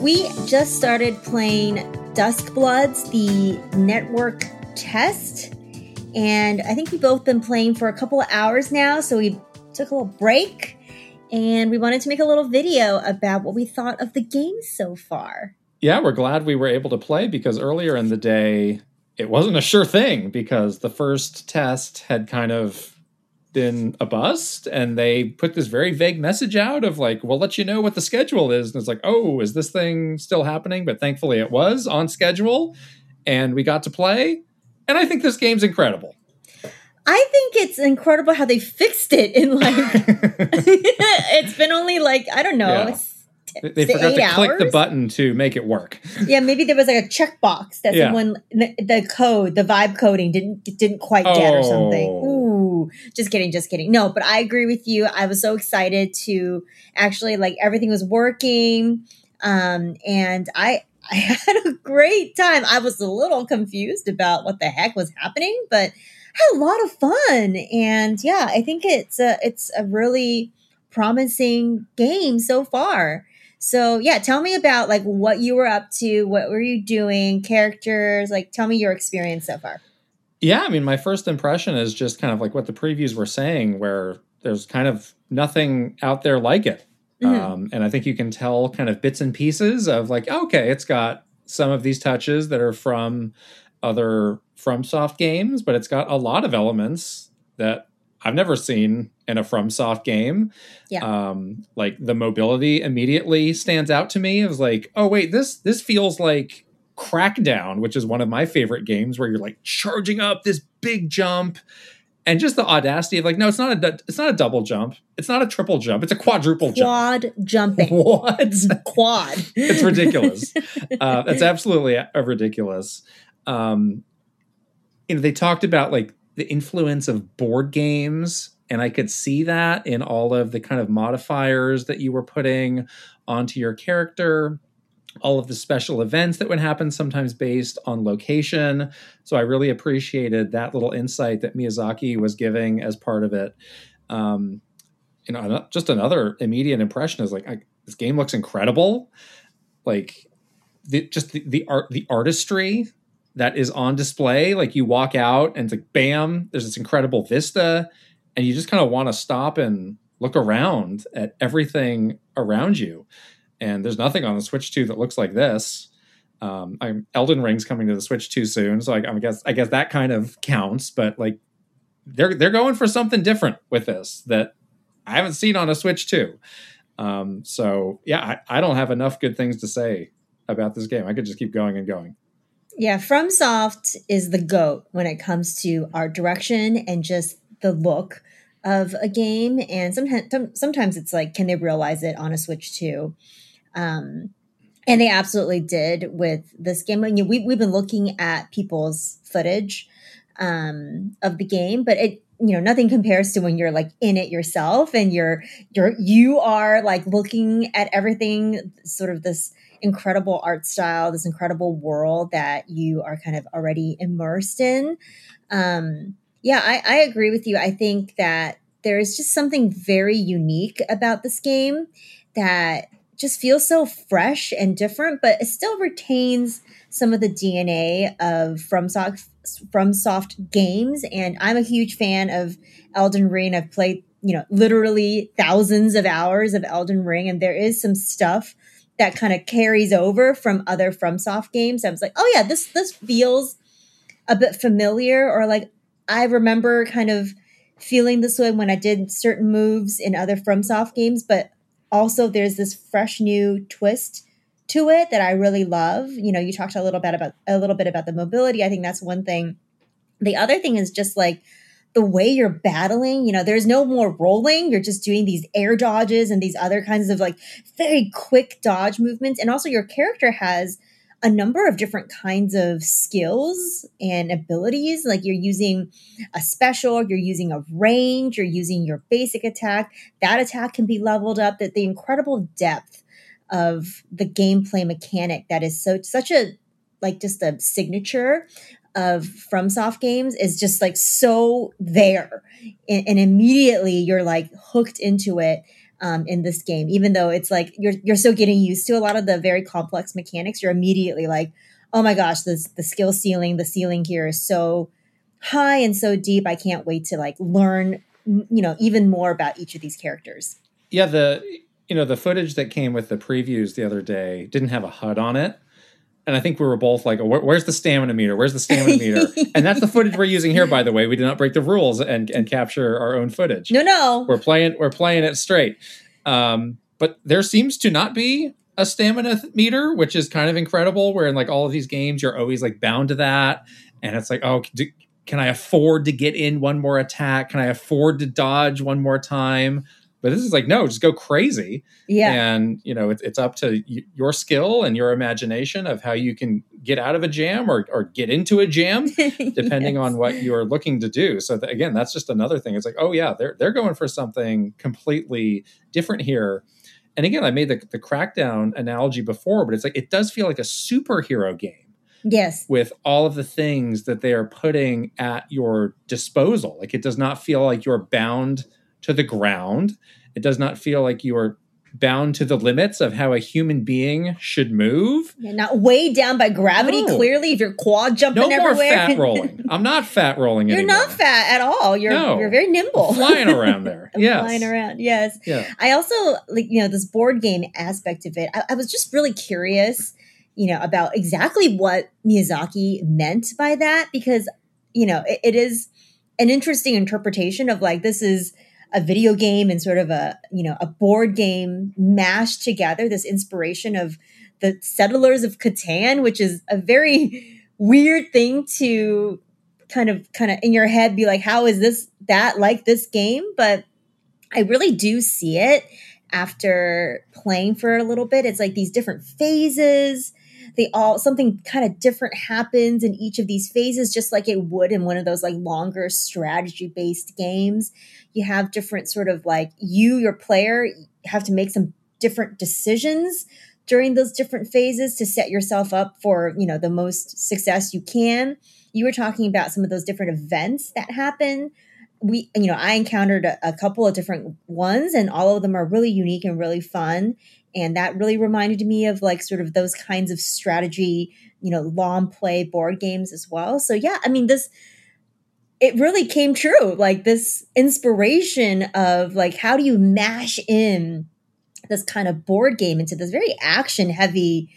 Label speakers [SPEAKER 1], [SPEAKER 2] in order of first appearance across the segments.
[SPEAKER 1] We just started playing Duskbloods, the network test, and I think we've both been playing for a couple of hours now, so we took a little break, and we wanted to make a little video about what we thought of the game so far.
[SPEAKER 2] Yeah, we're glad we were able to play because earlier in the day, it wasn't a sure thing because the first test had kind of been a bust, and they put this very vague message out of like, we'll let you know what the schedule is. And it's like, oh, is this thing still happening? But thankfully it was on schedule and we got to play. And I think this game's incredible.
[SPEAKER 1] I think it's incredible how they fixed it in like, it's been only like, I don't know,
[SPEAKER 2] They forgot to click the button to make it work.
[SPEAKER 1] Yeah, maybe there was like a checkbox that someone the code, the vibe coding didn't quite get or something. Ooh, just kidding. No, but I agree with you. I was so excited to actually like everything was working, and I had a great time. I was a little confused about what the heck was happening, but had a lot of fun. And yeah, I think it's a really promising game so far. So yeah, tell me about like what you were up to, what were you doing, characters, like tell me your experience so far.
[SPEAKER 2] Yeah, I mean, my first impression is just kind of like what the previews were saying, where there's kind of nothing out there like it. Mm-hmm. And I think you can tell kind of bits and pieces of like, okay, it's got some of these touches that are from other FromSoft games, but it's got a lot of elements that I've never seen in a FromSoft game.
[SPEAKER 1] Yeah.
[SPEAKER 2] Like the mobility immediately stands out to me. It was like, oh wait, this feels like Crackdown, which is one of my favorite games where you're like charging up this big jump, and just the audacity of like, no, it's not a double jump, it's not a triple jump, it's a quadruple jump.
[SPEAKER 1] Quad jumping.
[SPEAKER 2] What?
[SPEAKER 1] Quad.
[SPEAKER 2] It's ridiculous. It's absolutely ridiculous. They talked about like the influence of board games, and I could see that in all of the kind of modifiers that you were putting onto your character, all of the special events that would happen, sometimes based on location. So I really appreciated that little insight that Miyazaki was giving as part of it. Just another immediate impression is like, this game looks incredible. Like the artistry that is on display. Like you walk out and it's like, bam, there's this incredible vista, and you just kind of want to stop and look around at everything around you. And there's nothing on the Switch 2 that looks like this. Elden Ring's coming to the Switch 2 soon, so I guess that kind of counts. But like, they're going for something different with this that I haven't seen on a Switch 2. So yeah, I don't have enough good things to say about this game. I could just keep going and going.
[SPEAKER 1] Yeah, FromSoft is the GOAT when it comes to art direction and just the look of a game. And sometimes it's like, can they realize it on a Switch 2? And they absolutely did with this game. I mean, we've been looking at people's footage of the game, but it, nothing compares to when you're like in it yourself and you are like looking at everything, sort of this incredible art style, this incredible world that you are kind of already immersed in. I agree with you. I think that there is just something very unique about this game that just feels so fresh and different, but it still retains some of the DNA of FromSoft games. And I'm a huge fan of Elden Ring. I've played, literally thousands of hours of Elden Ring, and there is some stuff that kind of carries over from other FromSoft games. I was like, oh yeah, this feels a bit familiar, or like I remember kind of feeling this way when I did certain moves in other FromSoft games, but also there's this fresh new twist to it that I really love. You talked a little bit about the mobility. I think that's one thing. The other thing is just like the way you're battling, there's no more rolling. You're just doing these air dodges and these other kinds of like very quick dodge movements. And also your character has a number of different kinds of skills and abilities. Like you're using a special, you're using a range, you're using your basic attack. That attack can be leveled up. That the incredible depth of the gameplay mechanic that is such a like just a signature of FromSoft games is just like so there, and immediately you're like hooked into it. in this game. Even though it's like you're still getting used to a lot of the very complex mechanics, you're immediately like, oh my gosh, the skill ceiling, the ceiling here is so high and so deep. I can't wait to like learn, even more about each of these characters.
[SPEAKER 2] Yeah, the footage that came with the previews the other day didn't have a HUD on it. And I think we were both like, where's the stamina meter? Where's the stamina meter? And that's the footage we're using here, by the way. We did not break the rules and capture our own footage.
[SPEAKER 1] No.
[SPEAKER 2] We're playing it straight. But there seems to not be a stamina meter, which is kind of incredible, where in like all of these games, you're always like bound to that. And it's like, oh, can I afford to get in one more attack? Can I afford to dodge one more time? But this is like, no, just go crazy.
[SPEAKER 1] Yeah.
[SPEAKER 2] And, it's up to your skill and your imagination of how you can get out of a jam or get into a jam, depending
[SPEAKER 1] Yes.
[SPEAKER 2] on what you're looking to do. So again, that's just another thing. It's like, oh yeah, they're going for something completely different here. And again, I made the Crackdown analogy before, but it's like, it does feel like a superhero game.
[SPEAKER 1] Yes.
[SPEAKER 2] With all of the things that they are putting at your disposal. Like, it does not feel like you're bound to the ground. It does not feel like you are bound to the limits of how a human being should move.
[SPEAKER 1] You're not weighed down by gravity,
[SPEAKER 2] No.
[SPEAKER 1] clearly, if you're quad jumping
[SPEAKER 2] No more
[SPEAKER 1] everywhere.
[SPEAKER 2] fat rolling. I'm not fat rolling
[SPEAKER 1] You're
[SPEAKER 2] anymore.
[SPEAKER 1] not fat at all. You're very nimble.
[SPEAKER 2] Flying around there. Yes.
[SPEAKER 1] Flying around. Yes.
[SPEAKER 2] Yeah.
[SPEAKER 1] I also this board game aspect of it. I was just really curious, about exactly what Miyazaki meant by that, because, it is an interesting interpretation of like, this is a video game and sort of a board game mashed together, this inspiration of the Settlers of Catan, which is a very weird thing to kind of in your head be like, how is that like this game? But I really do see it after playing for a little bit. It's like these different phases. Something kind of different happens in each of these phases, just like it would in one of those like longer strategy based games. You have different sort of like your player, have to make some different decisions during those different phases to set yourself up for, the most success you can. You were talking about some of those different events that happen. I encountered a couple of different ones, and all of them are really unique and really fun. And that really reminded me of like sort of those kinds of strategy, long play board games as well. So yeah, I mean, it really came true. Like this inspiration of like, how do you mash in this kind of board game into this very action heavy,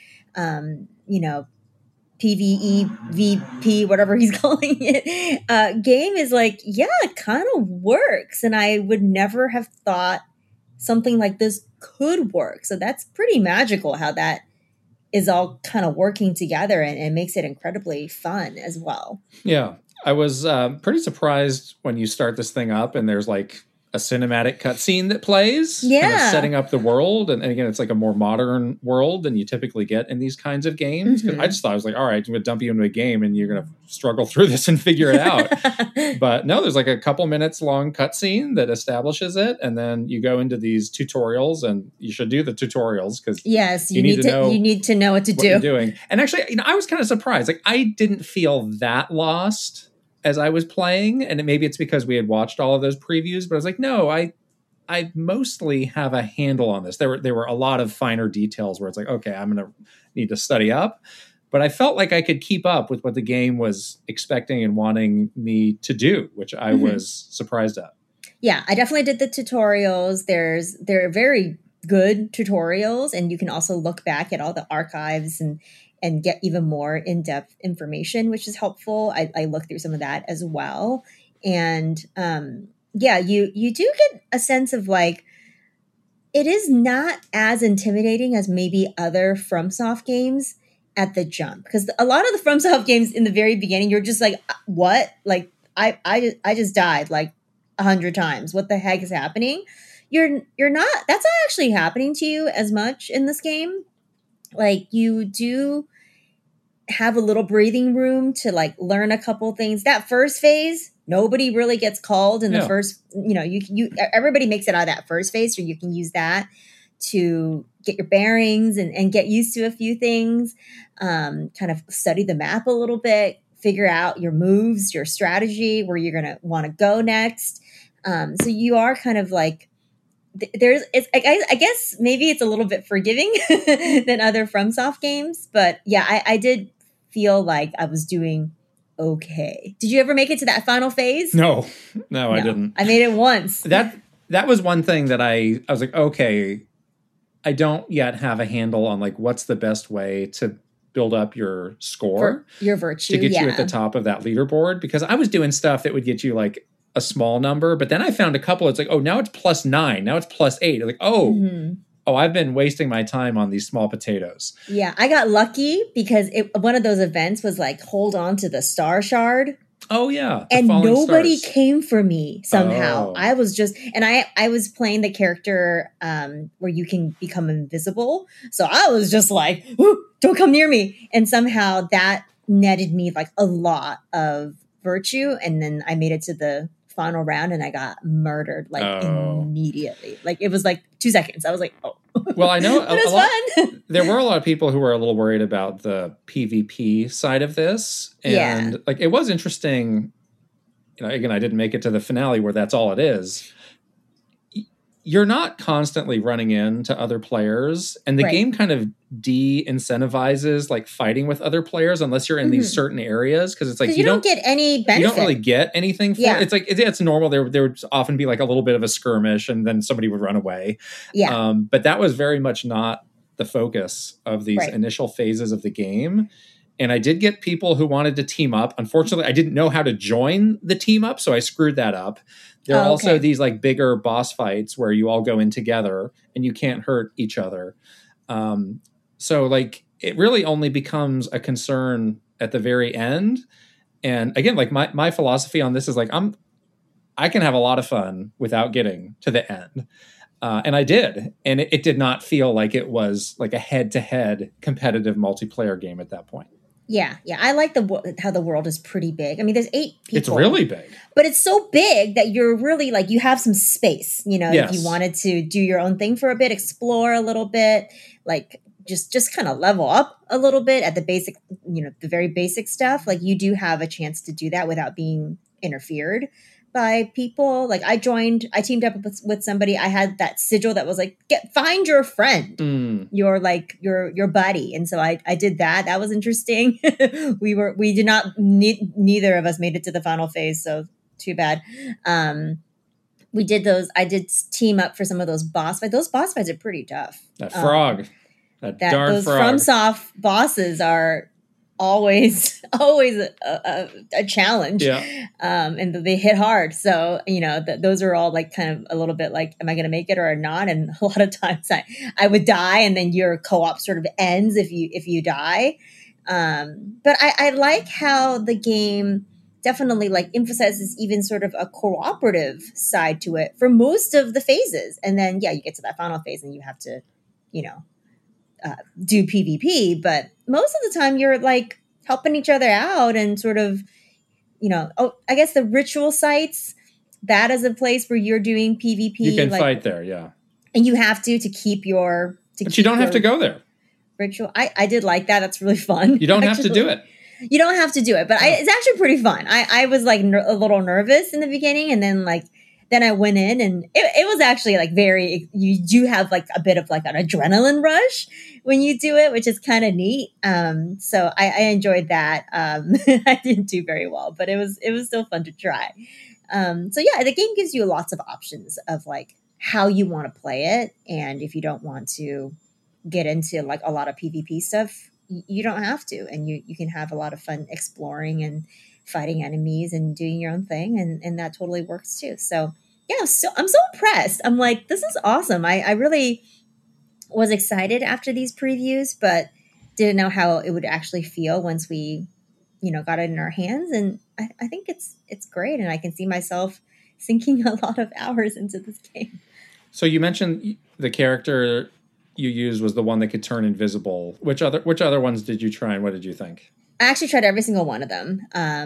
[SPEAKER 1] PvE, VP, whatever he's calling it, game is like, yeah, it kind of works. And I would never have thought something like this could work. So that's pretty magical how that is all kind of working together and makes it incredibly fun as well.
[SPEAKER 2] Yeah. I was pretty surprised when you start this thing up and there's like a cinematic cutscene that plays, kind of setting up the world. And again, it's like a more modern world than you typically get in these kinds of games. Mm-hmm. I just thought, I was like, all right, I'm going to dump you into a game and you're going to struggle through this and figure it out. But no, there's like a couple minutes long cutscene that establishes it. And then you go into these tutorials, and you should do the tutorials because
[SPEAKER 1] yes, you need to know what to do.
[SPEAKER 2] You're doing. And actually, I was kind of surprised. Like, I didn't feel that lost as I was playing, and maybe it's because we had watched all of those previews, but I was like, no, I mostly have a handle on this. There were a lot of finer details where it's like, okay, I'm going to need to study up, but I felt like I could keep up with what the game was expecting and wanting me to do, which I was surprised at.
[SPEAKER 1] Yeah, I definitely did the tutorials. They're very good tutorials, and you can also look back at all the archives and get even more in-depth information, which is helpful. I looked through some of that as well. And you do get a sense of like, it is not as intimidating as maybe other FromSoft games at the jump. Because a lot of the FromSoft games in the very beginning, you're just like, what? Like, I just died like 100 times. What the heck is happening? You're not, that's not actually happening to you as much in this game. Like, you do have a little breathing room to like learn a couple things. That first phase, nobody really gets called in the first, everybody makes it out of that first phase, so you can use that to get your bearings and get used to a few things, kind of study the map a little bit, figure out your moves, your strategy, where you're going to want to go next. So you are kind of like I guess maybe it's a little bit forgiving than other FromSoft games, but yeah, I did feel like I was doing okay. Did you ever make it to that final phase?
[SPEAKER 2] No, I didn't.
[SPEAKER 1] I made it once.
[SPEAKER 2] That was one thing that I was like, okay, I don't yet have a handle on like what's the best way to build up your score,
[SPEAKER 1] your virtue,
[SPEAKER 2] to get you at the top of that leaderboard, because I was doing stuff that would get you like a small number, but then I found a couple. It's like, oh, now it's +9, now it's +8. Like, oh, I've been wasting my time on these small potatoes.
[SPEAKER 1] Yeah, I got lucky because one of those events was like, hold on to the star shard.
[SPEAKER 2] Oh yeah,
[SPEAKER 1] and nobody came for me somehow. I was just, and I was playing the character where you can become invisible. So I was just like, don't come near me. And somehow that netted me like a lot of virtue. And then I made it to the final round and I got murdered like immediately. Like it was like 2 seconds. I was like, oh.
[SPEAKER 2] Well, I know
[SPEAKER 1] it was fun.
[SPEAKER 2] There were a lot of people who were a little worried about the PvP side of this. And like it was interesting. You know, again, I didn't make it to the finale where that's all it is. You're not constantly running into other players, and the game kind of de-incentivizes like fighting with other players unless you're in these certain areas, because it's like
[SPEAKER 1] you don't get any benefit.
[SPEAKER 2] You don't really get anything for it. It's like it's normal. There would often be like a little bit of a skirmish, and then somebody would run away.
[SPEAKER 1] Yeah,
[SPEAKER 2] but that was very much not the focus of these initial phases of the game. And I did get people who wanted to team up. Unfortunately, I didn't know how to join the team up, so I screwed that up. There are also these like bigger boss fights where you all go in together and you can't hurt each other. So like it really only becomes a concern at the very end. And again, like my philosophy on this is like I can have a lot of fun without getting to the end. And I did. And it did not feel like it was like a head-to-head competitive multiplayer game at that point.
[SPEAKER 1] Yeah. I like how the world is pretty big. I mean, there's 8 people.
[SPEAKER 2] It's really big.
[SPEAKER 1] But it's so big that you're really like, you have some space, you know, if you wanted to do your own thing for a bit, explore a little bit, like just kind of level up a little bit at the basic, you know, the very basic stuff. Like you do have a chance to do that without being interfered by people. Like I teamed up with somebody. I had that sigil that was like, find your friend, your buddy. And so I did that. That was interesting. Neither of us made it to the final phase. So too bad. We did those. I did team up for some of those boss fights. Those boss fights are pretty tough.
[SPEAKER 2] That frog, that darn
[SPEAKER 1] those
[SPEAKER 2] frog.
[SPEAKER 1] FromSoft bosses are always a challenge. And they hit hard. So, you know, those are all like kind of a little bit like, am I going to make it or not? And a lot of times I would die, and then your co-op sort of ends if you die. But I like how the game definitely like emphasizes even sort of a cooperative side to it for most of the phases. And then, you get to that final phase and you have to, you know, do PvP, but most of the time you're like helping each other out and sort of, you know, I guess the ritual sites, that is a place where you're doing PvP.
[SPEAKER 2] You can fight there, yeah.
[SPEAKER 1] And you have to keep your...
[SPEAKER 2] But you don't have to go there.
[SPEAKER 1] Ritual. I did like that. That's really fun.
[SPEAKER 2] You don't have to do it.
[SPEAKER 1] You don't have to do it, but it's actually pretty fun. I was like a little nervous in the beginning, and then then I went in, and it was actually like you do have like a bit of like an adrenaline rush when you do it, which is kind of neat. So I enjoyed that. I didn't do very well, but it was still fun to try. So yeah, the game gives you lots of options of like how you want to play it. And if you don't want to get into like a lot of PvP stuff, you don't have to, and you can have a lot of fun exploring and fighting enemies and doing your own thing, and that totally works too. So yeah, I'm so impressed. I'm like, this is awesome. I really was excited after these previews, but didn't know how it would actually feel once we, you know, got it in our hands. And I think it's great, and I can see myself sinking a lot of hours into this game.
[SPEAKER 2] So you mentioned the character you used was the one that could turn invisible. Which other ones did you try, and what did you think?
[SPEAKER 1] I actually tried every single one of them.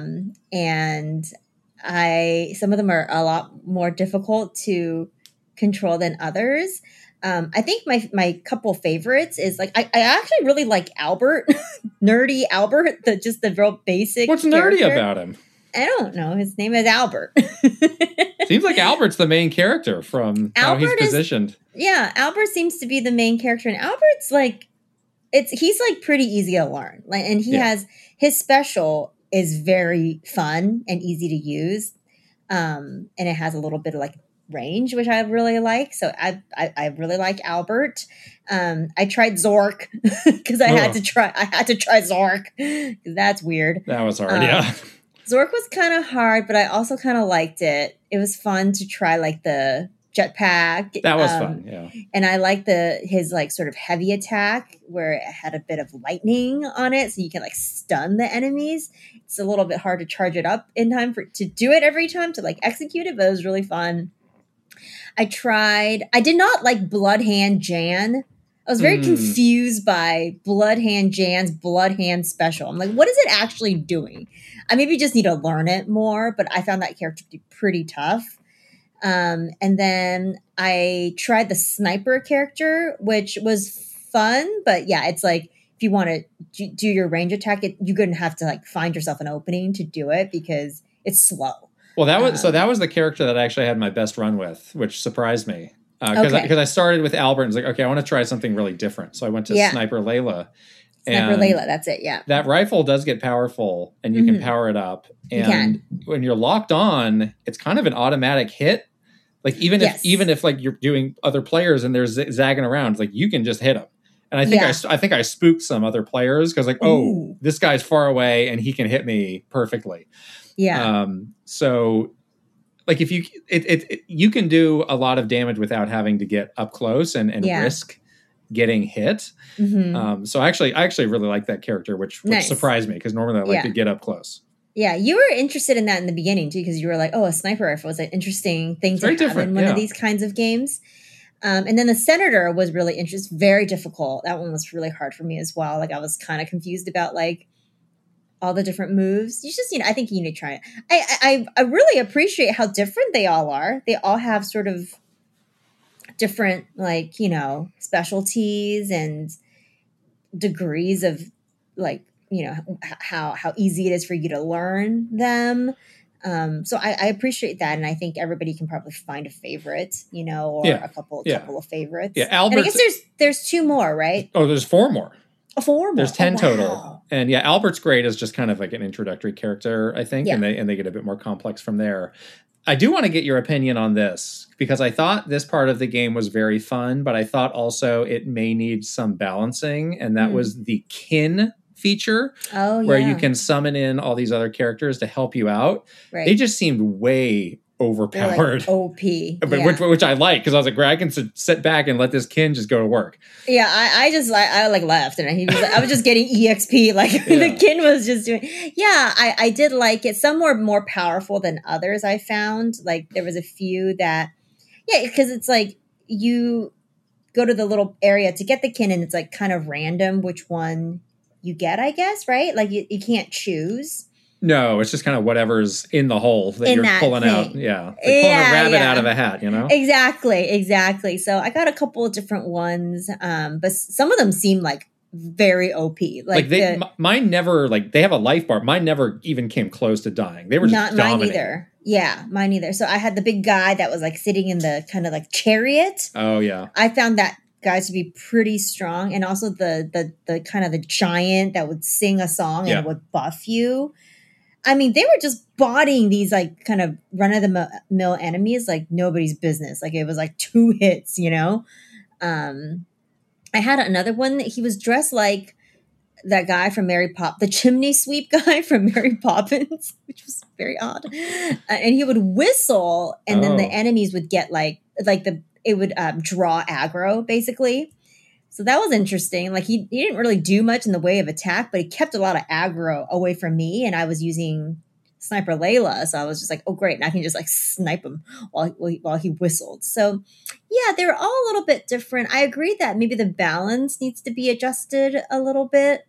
[SPEAKER 1] And some of them are a lot more difficult to control than others. I think my couple favorites is like, I actually really like Albert, nerdy Albert, the real basic
[SPEAKER 2] What's
[SPEAKER 1] character.
[SPEAKER 2] nerdy about him?
[SPEAKER 1] I don't know. His name is Albert.
[SPEAKER 2] Seems like Albert's the main character from how he's positioned.
[SPEAKER 1] Albert seems to be the main character, and Albert's like he's like pretty easy to learn. Like, and he has his special is very fun and easy to use. And it has a little bit of like range, which I really like. So I really like Albert. I tried Zork because I had to try Zork because that's weird.
[SPEAKER 2] That was hard. Yeah.
[SPEAKER 1] Zork was kind of hard, but I also kind of liked it. It was fun to try like the jetpack.
[SPEAKER 2] That was fun. Yeah.
[SPEAKER 1] And I like his like sort of heavy attack where it had a bit of lightning on it. So you can like stun the enemies. It's a little bit hard to charge it up in time to do it every time to like execute it, but it was really fun. I did not like Bloodhand Jan. I was very confused by Bloodhand Jan's Bloodhand special. I'm like, what is it actually doing? I maybe just need to learn it more, but I found that character to be pretty tough. And then I tried the sniper character, which was fun, but yeah, it's like if you want to do your range attack, you're going to have to like find yourself an opening to do it because it's slow.
[SPEAKER 2] Well, that was the character that I actually had my best run with, which surprised me because I started with Albert and was like, okay, I want to try something really different. So I went to Sniper Layla.
[SPEAKER 1] Layla, that's it, yeah.
[SPEAKER 2] That rifle does get powerful, and you can power it up. And when you're locked on, it's kind of an automatic hit. Like even if like you're doing other players and they're zagging around, like you can just hit them. And I think I spooked some other players because like, oh, this guy's far away and he can hit me perfectly.
[SPEAKER 1] Yeah.
[SPEAKER 2] So like if you can do a lot of damage without having to get up close and risk getting hit. So I actually really like that character, which surprised me because normally I like to get up close.
[SPEAKER 1] Yeah, you were interested in that in the beginning too, because you were like, "Oh, a sniper rifle is an interesting thing to have in one of these kinds of games." And then the Senator was really interesting, very difficult. That one was really hard for me as well. Like I was kind of confused about like all the different moves. You just, I think you need to try it. I really appreciate how different they all are. They all have sort of different like specialties and degrees of like. How easy it is for you to learn them. So I appreciate that. And I think everybody can probably find a favorite, or a couple of favorites.
[SPEAKER 2] Yeah. Albert.
[SPEAKER 1] And I guess there's 2 more, right?
[SPEAKER 2] Oh, there's 4 more.
[SPEAKER 1] 4 more.
[SPEAKER 2] There's 10 total. And yeah, Albert's great as just kind of like an introductory character, I think. Yeah. And they get a bit more complex from there. I do want to get your opinion on this because I thought this part of the game was very fun, but I thought also it may need some balancing. And that was the kin feature where you can summon in all these other characters to help you out. Right. They just seemed way overpowered.
[SPEAKER 1] Like OP.
[SPEAKER 2] But which I like because I was like, I can sit back and let this kin just go to work.
[SPEAKER 1] Yeah, I left and I was just getting EXP like the kin was just doing. Yeah, I did like it. Some were more powerful than others I found. Like there was a few that because it's like you go to the little area to get the kin and it's like kind of random which one you get, I guess, right? Like you can't choose.
[SPEAKER 2] No, it's just kind of whatever's in the hole that you're pulling out. Yeah. Like pulling a rabbit out of a hat,
[SPEAKER 1] Exactly. So I got a couple of different ones, but some of them seem like very OP.
[SPEAKER 2] Mine never, they have a life bar. Mine never even came close to dying. They were just dominating.
[SPEAKER 1] Mine either. Yeah, mine either. So I had the big guy that was like sitting in the kind of like chariot.
[SPEAKER 2] Oh, yeah.
[SPEAKER 1] I found that guys to be pretty strong, and also the kind of the giant that would sing a song and it would buff you. I mean, they were just bodying these like kind of run of the mill enemies like nobody's business. Like it was like 2 hits, I had another one that he was dressed like that guy from the chimney sweep guy from Mary Poppins, which was very odd. And he would whistle, and then the enemies would get it would draw aggro, basically. So that was interesting. Like he didn't really do much in the way of attack, but he kept a lot of aggro away from me, and I was using Sniper Layla, so I was just like, oh great, and I can just like snipe him while he whistled. So yeah, they're all a little bit different. I agree that maybe the balance needs to be adjusted a little bit,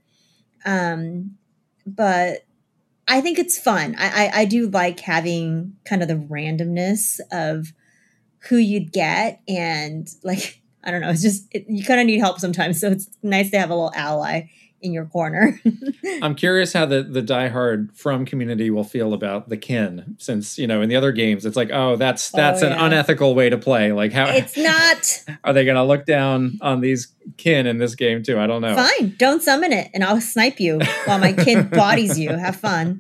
[SPEAKER 1] but I think it's fun. I do like having kind of the randomness of who you'd get, and like I don't know, it's just you kind of need help sometimes, so it's nice to have a little ally in your corner.
[SPEAKER 2] I'm curious how the diehard From community will feel about the kin, since, in the other games it's like, oh, that's an unethical way to play. Like, how
[SPEAKER 1] it's not.
[SPEAKER 2] Are they going to look down on these kin in this game too? I don't know.
[SPEAKER 1] Fine, don't summon it, and I'll snipe you while my kin bodies you. Have fun.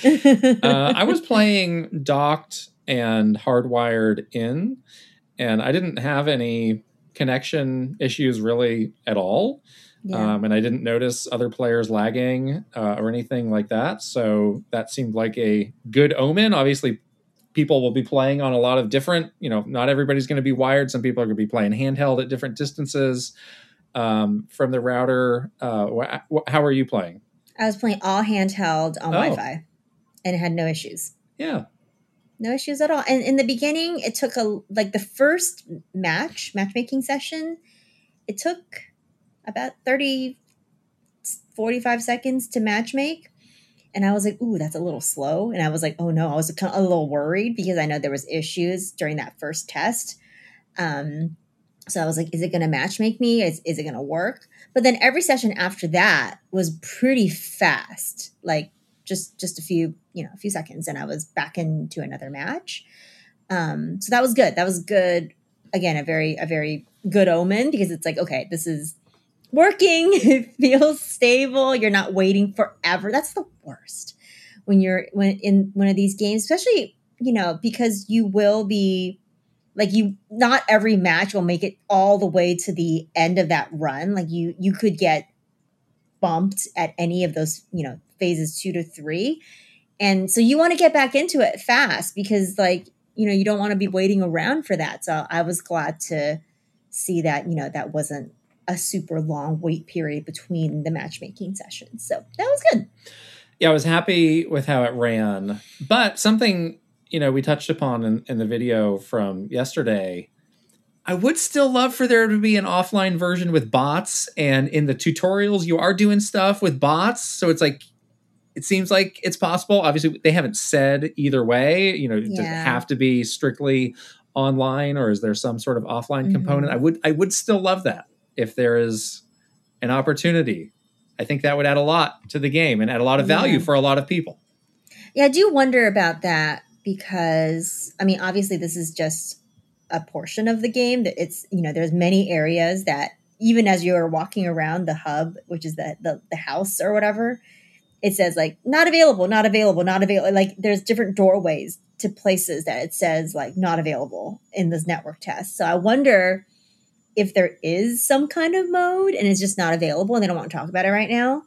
[SPEAKER 2] I was playing docked and hardwired in, and I didn't have any connection issues really at all. Yeah. And I didn't notice other players lagging or anything like that. So that seemed like a good omen. Obviously, people will be playing on a lot of different, not everybody's going to be wired. Some people are going to be playing handheld at different distances from the router. How are you playing?
[SPEAKER 1] I was playing all handheld on Wi-Fi, and it had no issues.
[SPEAKER 2] Yeah.
[SPEAKER 1] No issues at all. And in the beginning, it took the first matchmaking session, it took about 30, 45 seconds to matchmake. And I was like, ooh, that's a little slow. And I was like, oh no, I was a little worried because I know there was issues during that first test. So I was like, is it going to matchmake me? Is it going to work? But then every session after that was pretty fast, like just a few seconds, and I was back into another match. So that was good. That was good. Again, a very good omen, because it's like, okay, this is working. It feels stable. You're not waiting forever. That's the worst when in one of these games, especially, because you will be like, not every match will make it all the way to the end of that run. Like you could get bumped at any of those, phases 2 to 3. And so you want to get back into it fast, because you don't want to be waiting around for that. So I was glad to see that, that wasn't a super long wait period between the matchmaking sessions. So that was good.
[SPEAKER 2] Yeah, I was happy with how it ran. But something, we touched upon in the video from yesterday, I would still love for there to be an offline version with bots. And in the tutorials, you are doing stuff with bots. So it's like, it seems like it's possible. Obviously, they haven't said either way. Does it have to be strictly online, or is there some sort of offline component? I would still love that if there is an opportunity. I think that would add a lot to the game and add a lot of value for a lot of people.
[SPEAKER 1] Yeah, I do wonder about that, because, obviously this is just a portion of the game. That it's, there's many areas that even as you're walking around the hub, which is the house or whatever, it says like not available, not available, not available. Like there's different doorways to places that it says like not available in this network test. So I wonder if there is some kind of mode and it's just not available and they don't want to talk about it right now.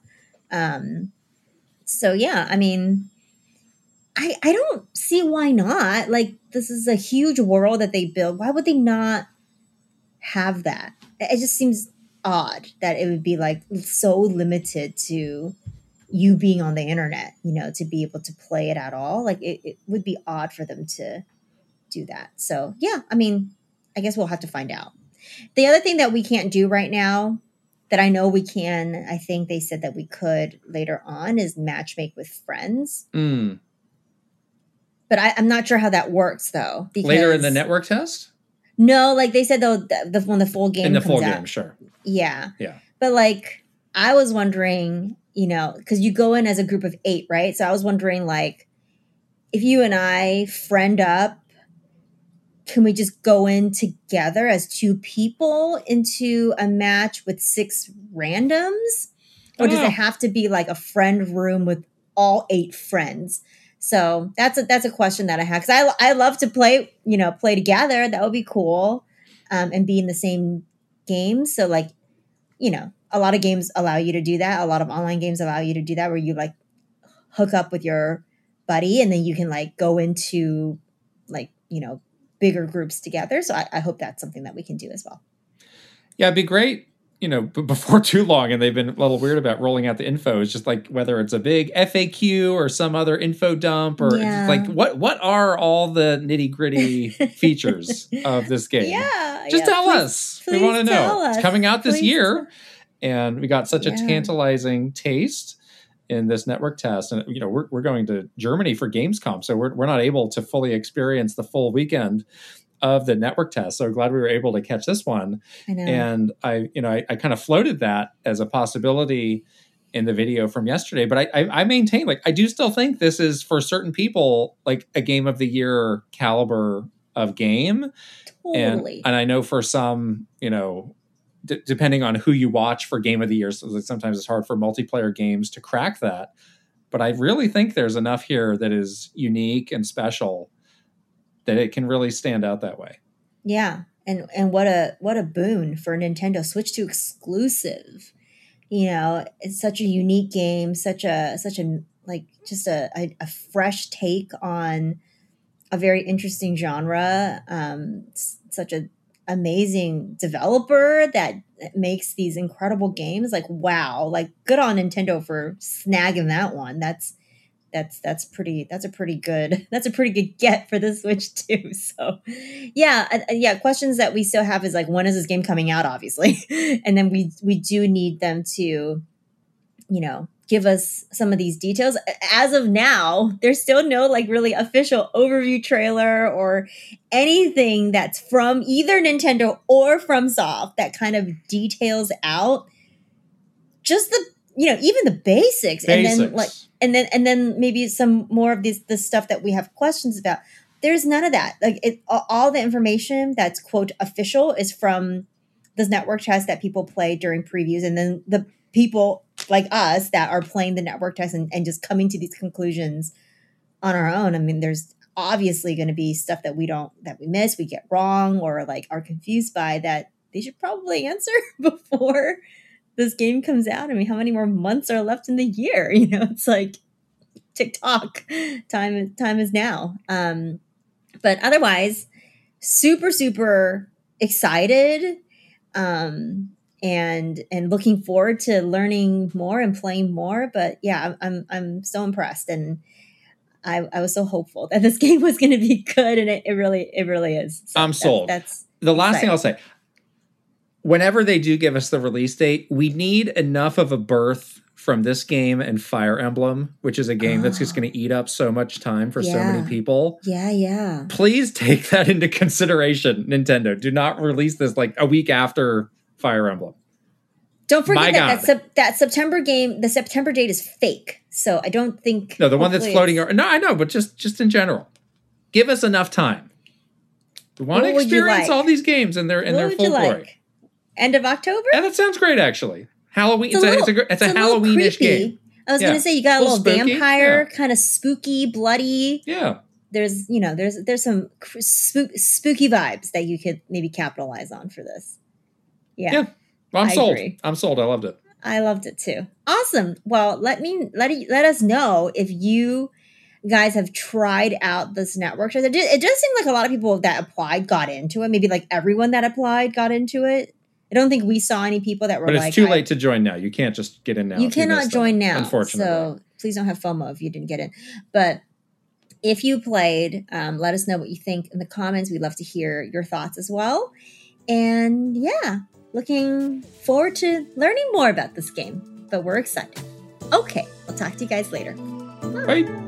[SPEAKER 1] So yeah, I don't see why not. Like, this is a huge world that they build. Why would they not have that? It just seems odd that it would be like so limited to you being on the internet, to be able to play it at all. Like it would be odd for them to do that. So yeah, I guess we'll have to find out. The other thing that we can't do right now that I know we can, I think they said that we could later on, is matchmake with friends.
[SPEAKER 2] Mm.
[SPEAKER 1] But I'm not sure how that works though. Because
[SPEAKER 2] later in the network test?
[SPEAKER 1] No, like they said though, when the full game
[SPEAKER 2] in the
[SPEAKER 1] comes
[SPEAKER 2] full
[SPEAKER 1] out.
[SPEAKER 2] game, sure.
[SPEAKER 1] Yeah.
[SPEAKER 2] Yeah.
[SPEAKER 1] But like, I was wondering, because you go in as a group of 8, right? So I was wondering, like, if you and I friend up, can we just go in together as 2 people into a match with 6 randoms? Or does it have to be like a friend room with all 8 friends? So that's a question that I have, because I love to play together. That would be cool, and be in the same game. So like, a lot of games allow you to do that. A lot of online games allow you to do that, where you like hook up with your buddy and then you can like go into like, bigger groups together. So I hope that's something that we can do as well.
[SPEAKER 2] Yeah, it'd be great, before too long, and they've been a little weird about rolling out the info. It's just like whether it's a big FAQ or some other info dump, or like what are all the nitty gritty features of this game? Just tell us. We want to know. It's coming out this year, and we got such a tantalizing taste in this network test. And we're going to Germany for Gamescom, so we're not able to fully experience the full weekend of the network test. So glad we were able to catch this one.
[SPEAKER 1] I know.
[SPEAKER 2] And I kind of floated that as a possibility in the video from yesterday, but I maintain, like, I do still think this is, for certain people, like a game of the year caliber of game.
[SPEAKER 1] Totally.
[SPEAKER 2] And I know for some, depending on who you watch for game of the year, so sometimes it's hard for multiplayer games to crack that. But I really think there's enough here that is unique and special that it can really stand out that way.
[SPEAKER 1] Yeah. And what a boon for Nintendo Switch 2 exclusive. It's such a unique game, such a like just a fresh take on a very interesting genre. Such an amazing developer that makes these incredible games. Like, wow, like good on Nintendo for snagging that one. That's a pretty good get for the Switch too. So yeah. Questions that we still have is like, when is this game coming out, obviously? And then we do need them to, give us some of these details. As of now, there's still no like really official overview trailer or anything that's from either Nintendo or FromSoft that kind of details out just the, even the basics. And then maybe some more of the stuff that we have questions about. There's none of that. Like all the information that's quote official is from this network test that people play during previews, and then the people like us that are playing the network test and just coming to these conclusions on our own. I mean, there's obviously going to be stuff that we miss, we get wrong, or like are confused by, that they should probably answer before this game comes out. I mean, how many more months are left in the year? It's like TikTok. Time is now. But otherwise, super, super excited. And looking forward to learning more and playing more. But yeah, I'm so impressed, and I was so hopeful that this game was going to be good, and it really is. So
[SPEAKER 2] I'm sold. That's the last thing I'll say. Whenever they do give us the release date, we need enough of a birth from this game and Fire Emblem, which is a game that's just going to eat up so much time for so many people.
[SPEAKER 1] Yeah.
[SPEAKER 2] Please take that into consideration, Nintendo. Do not release this like a week after Fire Emblem.
[SPEAKER 1] Don't forget that September game, the September date is fake. So I don't think...
[SPEAKER 2] No, the one that's floating around. No, I know, but just in general. Give us enough time. We want to experience all these games in their full glory.
[SPEAKER 1] End of October?
[SPEAKER 2] Yeah, that sounds great, actually. Halloween. It's a Halloween-ish game.
[SPEAKER 1] I was going to say, you got a little vampire, kind of spooky, bloody.
[SPEAKER 2] Yeah.
[SPEAKER 1] There's some spooky vibes that you could maybe capitalize on for this. Yeah.
[SPEAKER 2] Well, I'm sold. Agree. I'm sold. I loved it.
[SPEAKER 1] I loved it too. Awesome. Well, let us know if you guys have tried out this network. It does seem like a lot of people that applied got into it. Maybe like everyone that applied got into it. I don't think we saw any people that were like...
[SPEAKER 2] But it's too late to join now. You can't just get in now.
[SPEAKER 1] You cannot join now.
[SPEAKER 2] Unfortunately.
[SPEAKER 1] So please don't have FOMO if you didn't get in. But if you played, let us know what you think in the comments. We'd love to hear your thoughts as well. And yeah, looking forward to learning more about this game. But we're excited. Okay, we'll talk to you guys later.
[SPEAKER 2] Bye.